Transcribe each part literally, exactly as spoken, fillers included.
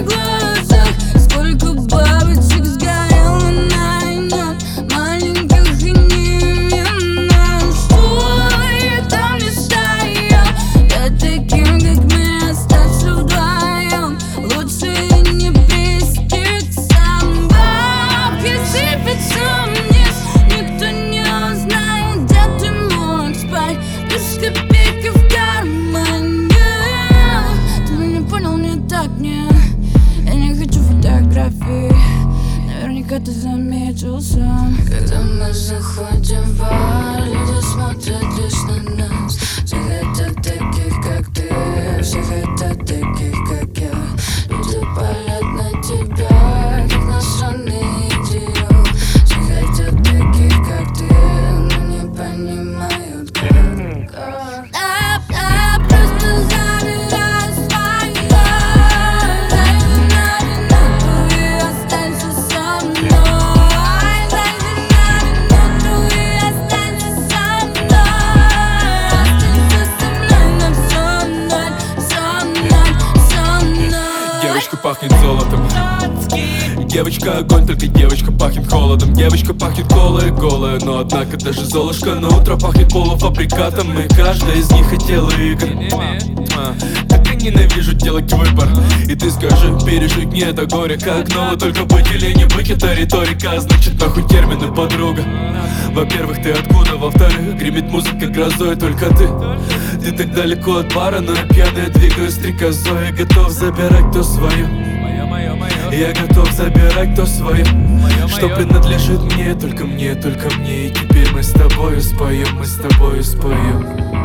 глазах. Сколько бабочек сгорело на войнах, маленьких и невинных. Что я там не стоял, я таким, как мы, остаться вдвоем. Лучше не близких собак. И сыпется вниз, никто не узнает, где ты мог спать. Без копейки в кармане. Ты меня понял не так, не. Я не хочу фотографий, наверняка ты заметил сам. Когда мы заходим в бар, люди смотрят лишь на нас. Все хотят таких, как ты, все хотят таких, как я. Люди палят на тебя, как на странный идиот. Все хотят таких, как ты, но не понимают, как, как. Я, я просто забираю свое. Зайди на минуту и останься со мной. Зайди на минуту и останься со мной. Останься со мной на всю ночь, со мной, со мной. Девочка пахнет золотом, девочка огонь, только девочка пахнет холодом. Девочка пахнет голая, голая, но однако даже Золушка на утро пахнет полуфабрикатом. И каждая из них хотела игр. А, так я ненавижу делать выбор. И ты скажи, пережить мне это горе как ново. Только быть или не быть, это риторика. Значит нахуй термины, подруга. Во-первых, ты откуда? Во-вторых, гремит музыка грозой, только ты. Ты так далеко от бара, но я пьяный, двигаю стрекозой. Я готов забирать то свое. Я готов забирать то свое, что принадлежит мне, только мне, только мне. И теперь мы с тобою споем, мы с тобою споем.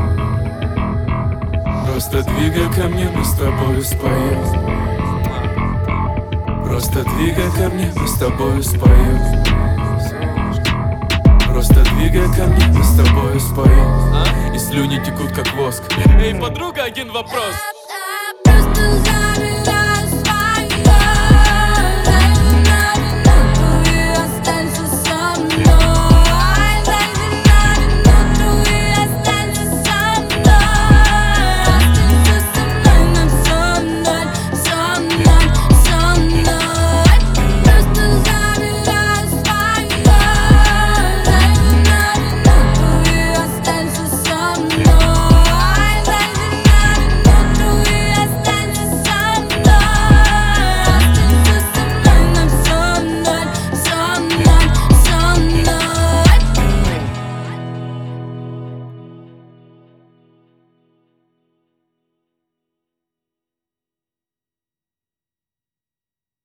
Просто двигай ко мне, мы с тобою споем. Просто двигай ко мне, мы с тобою споем. Просто двигай ко мне, мы с тобою споем. И слюни текут как воск. Эй, подруга, один вопрос.